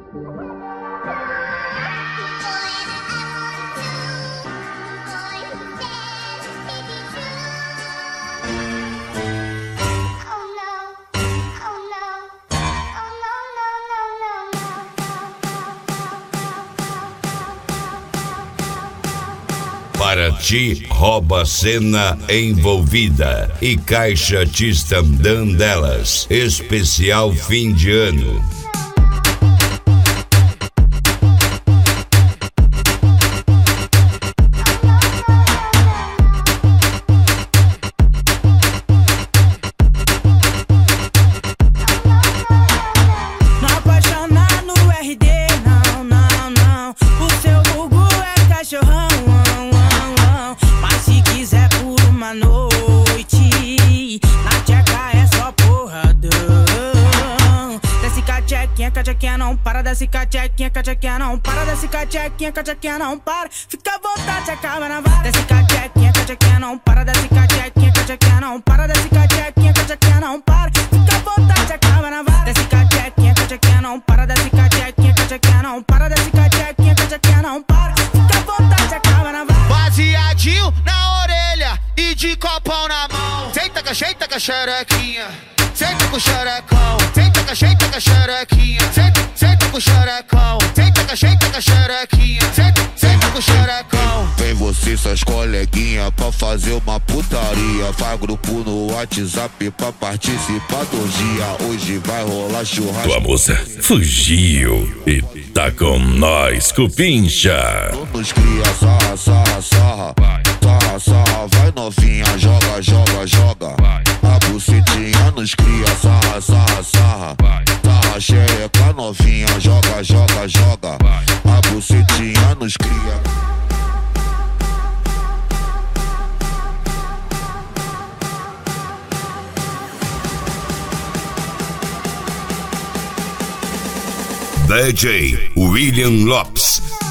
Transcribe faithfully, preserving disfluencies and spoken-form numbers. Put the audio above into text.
Para ti, rouba cena envolvida e Caixa Tistandã delas. Especial fim de ano. Cachaquinha não para, desce cachaquinha, cachaquinha não para, desce cachaquinha, cachaquinha não para, fica à vontade, acaba na vara. Desce cachaquinha, cachaquinha não para, desce cachaquinha, cachaquinha não para, desce cachaquinha, cachaquinha não para, fica à vontade, acaba na vara. Desce cachaquinha, cachaquinha não para, desce cachaquinha, cachaquinha não para, desce cachaquinha, cachaquinha não para, fica à vontade, acaba na vara. Baseadinho na orelha e de copão na mão. Senta com a senta com a xerequinha, senta com o xerecão, senta com a senta com a xerequinha, senta, senta com o xerecão, senta com a senta com a xerequinha, senta, senta com o xerecão. Vem você e suas coleguinhas pra fazer uma putaria, faz grupo no WhatsApp pra participar do dia. Hoje vai rolar churrasco. Tua moça fugiu e tá com nós, Cupincha. Nos cria, sarra, sarra, sarra, sarra, sarra, vai novinha, joga, joga, joga. A bucetinha nos cria, sarra, sarra, sarra, sarra, xereca novinha, joga, joga, joga. A bucetinha nos cria. D J William Lopes.